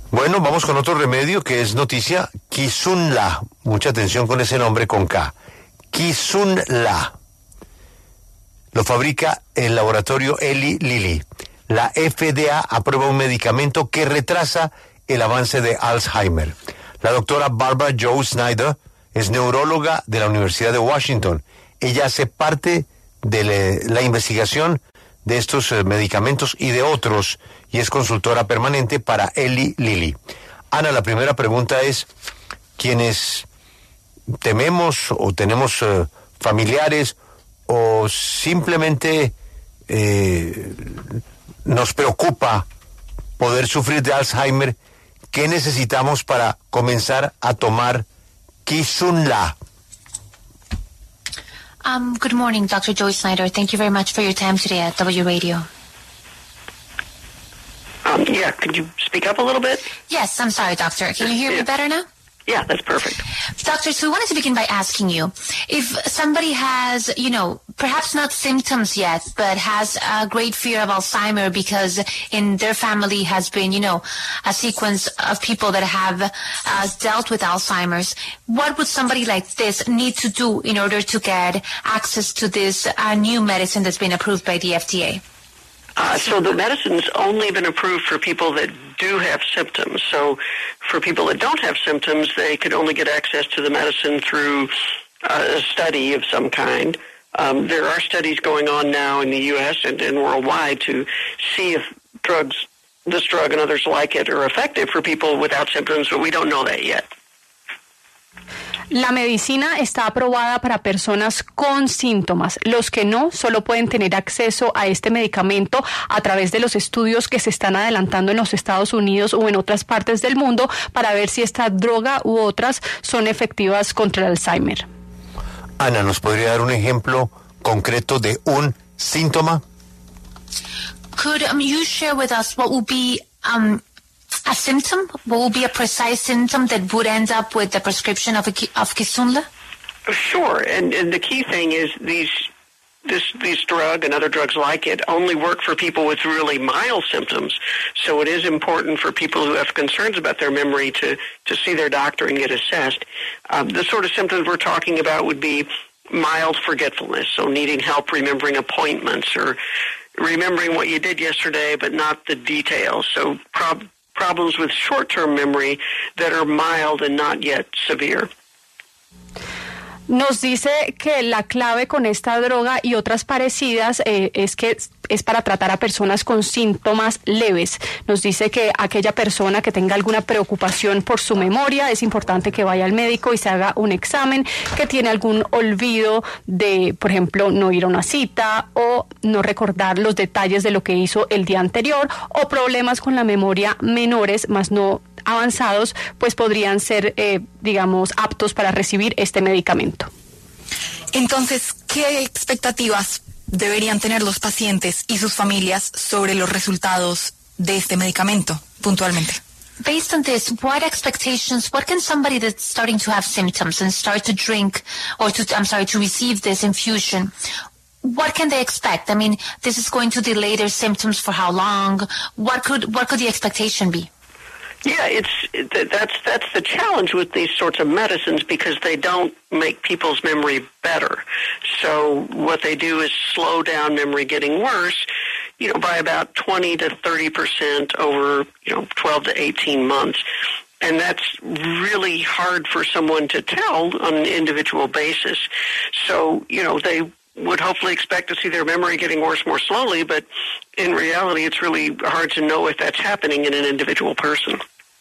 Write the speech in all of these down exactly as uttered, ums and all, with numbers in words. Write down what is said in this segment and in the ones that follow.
Bueno, vamos con otro remedio que es noticia, Kisunla. Mucha atención con ese nombre con K. Kisunla. Lo fabrica el laboratorio Eli Lilly. La F D A aprueba un medicamento que retrasa el avance de Alzheimer. La doctora Barbara Jo Snyder es neuróloga de la Universidad de Washington. Ella hace parte de la, la investigación de estos eh, medicamentos y de otros, y es consultora permanente para Eli Lilly. Ana, la primera pregunta es, ¿quiénes tememos o tenemos eh, familiares o simplemente eh, nos preocupa poder sufrir de Alzheimer? ¿Qué necesitamos para comenzar a tomar Kisunla? Um, good morning, Doctor Joy Snyder. Thank you very much for your time today at W Radio. Um, yeah, could you speak up a little bit? Yes, I'm sorry, Doctor. Can you hear yeah. me better now? Yeah, that's perfect. Doctor, so we wanted to begin by asking you, if somebody has, you know, perhaps not symptoms yet, but has a great fear of Alzheimer because in their family has been, you know, a sequence of people that have uh, dealt with Alzheimer's, what would somebody like this need to do in order to get access to this uh, new medicine that's been approved by the F D A? Uh, so the medicine's only been approved for people that do have symptoms. So for people that don't have symptoms, they could only get access to the medicine through uh, a study of some kind. Um, there are studies going on now in the U S and, and worldwide to see if drugs, this drug and others like it, are effective for people without symptoms, but we don't know that yet. La medicina está aprobada para personas con síntomas. Los que no, solo pueden tener acceso a este medicamento a través de los estudios que se están adelantando en los Estados Unidos o en otras partes del mundo para ver si esta droga u otras son efectivas contra el Alzheimer. Ana, ¿nos podría dar un ejemplo concreto de un síntoma? Could um, you share with us what would be um, a symptom? What would be a precise symptom that would end up with the prescription of, a, of Kisunla? Sure, and, and the key thing is these this these drug and other drugs like it only work for people with really mild symptoms. So it is important for people who have concerns about their memory to, to see their doctor and get assessed. Um, the sort of symptoms we're talking about would be mild forgetfulness, so needing help remembering appointments or remembering what you did yesterday but not the details. So prob- problems with short-term memory that are mild and not yet severe. Nos dice que la clave con esta droga y otras parecidas eh, es que es para tratar a personas con síntomas leves. Nos dice que aquella persona que tenga alguna preocupación por su memoria, es importante que vaya al médico y se haga un examen, que tiene algún olvido de, por ejemplo, no ir a una cita o no recordar los detalles de lo que hizo el día anterior, o problemas con la memoria menores, más no avanzados, pues podrían ser, eh, digamos, aptos para recibir este medicamento. Entonces, ¿qué expectativas deberían tener los pacientes y sus familias sobre los resultados de este medicamento, puntualmente? Based on this, what expectations, what can somebody that's starting to have symptoms and start to drink or to, I'm sorry, to receive this infusion, what can they expect? I mean, this is going to delay their symptoms for how long? What could, what could the expectation be? Yeah, it's it, that's that's the challenge with these sorts of medicines because they don't make people's memory better. So what they do is slow down memory getting worse, you know, by about twenty to thirty percent over, you know, twelve to eighteen months. And that's really hard for someone to tell on an individual basis. So, you know, they would hopefully expect to see their memory getting worse more slowly, but in reality, it's really hard to know if that's happening in an individual person.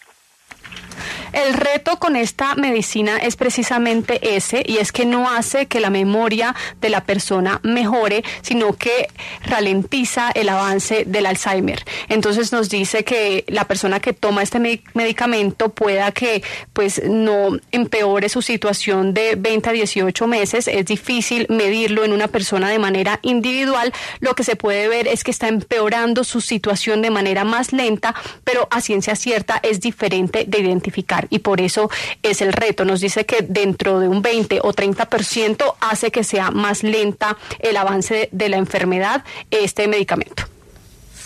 El reto con esta medicina es precisamente ese, y es que no hace que la memoria de la persona mejore, sino que ralentiza el avance del Alzheimer. Entonces nos dice que la persona que toma este medicamento pueda que pues no empeore su situación de veinte a dieciocho meses. Es difícil medirlo en una persona de manera individual. Lo que se puede ver es que está empeorando su situación de manera más lenta, pero a ciencia cierta es diferente de identificar. Y por eso es el reto. Nos dice que dentro de un veinte o treinta por ciento hace que sea más lenta el avance de la enfermedad este medicamento.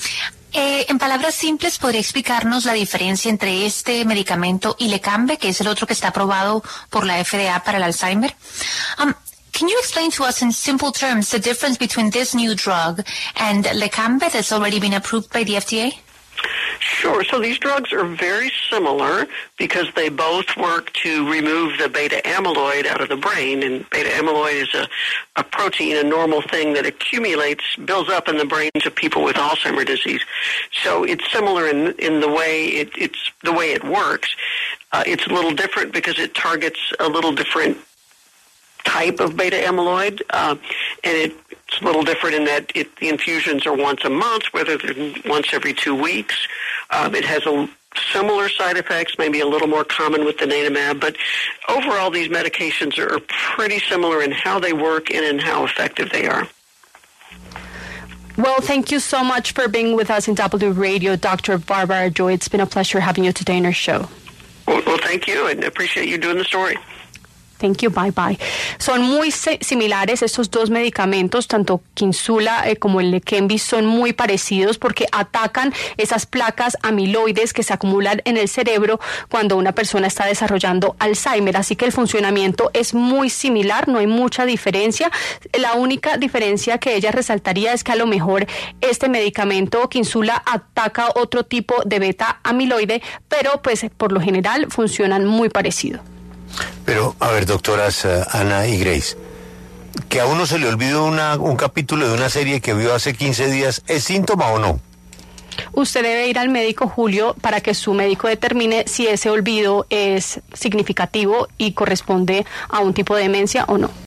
Eh, en palabras simples, ¿podría explicarnos la diferencia entre este medicamento y Leqembi, que es el otro que está aprobado por la F D A para el Alzheimer? Um, Can you explain to us in simple terms the difference between this new drug and Leqembi that's already been approved by the F D A? Sure. So these drugs are very similar because they both work to remove the beta amyloid out of the brain. And beta amyloid is a, a protein, a normal thing that accumulates, builds up in the brains of people with Alzheimer's disease. So it's similar in in the way it, it's the way it works. Uh, it's a little different because it targets a little different type of beta amyloid, uh, and it, it's a little different in that it, the infusions are once a month, rather than once every two weeks. Um, it has a similar side effects, maybe a little more common with donanemab, but overall these medications are pretty similar in how they work and in how effective they are. Well, thank you so much for being with us in W Radio, Doctor Barbara Joy. It's been a pleasure having you today in our show. Well, well thank you, and appreciate you doing the story. Thank you, bye bye. Son muy similares estos dos medicamentos, tanto Kisunla eh, como el Leqembi son muy parecidos porque atacan esas placas amiloides que se acumulan en el cerebro cuando una persona está desarrollando Alzheimer. Así que el funcionamiento es muy similar, no hay mucha diferencia. La única diferencia que ella resaltaría es que a lo mejor este medicamento Kisunla ataca otro tipo de beta amiloide, pero pues por lo general funcionan muy parecido. Pero, a ver, doctoras uh, Ana y Grace, que a uno se le olvidó una, un capítulo de una serie que vio hace quince días, ¿es síntoma o no? Usted debe ir al médico, Julio, para que su médico determine si ese olvido es significativo y corresponde a un tipo de demencia o no.